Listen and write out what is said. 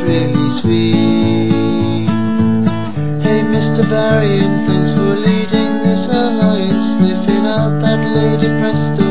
really sweet. Hey Mr. Barry, and thanks for leading this alliance, sniffing out that Lady Presto